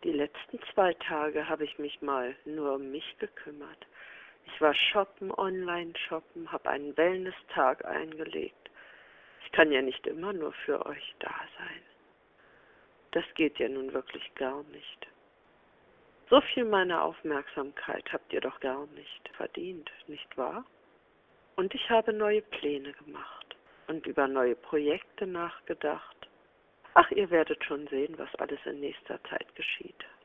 Die letzten 2 Tage habe ich mich mal nur um mich gekümmert. Ich war shoppen, online shoppen, habe einen Wellness-Tag eingelegt. Ich kann ja nicht immer nur für euch da sein. Das geht ja nun wirklich gar nicht. So viel meiner Aufmerksamkeit habt ihr doch gar nicht verdient, nicht wahr? Und ich habe neue Pläne gemacht und über neue Projekte nachgedacht. Ach, ihr werdet schon sehen, was alles in nächster Zeit geschieht.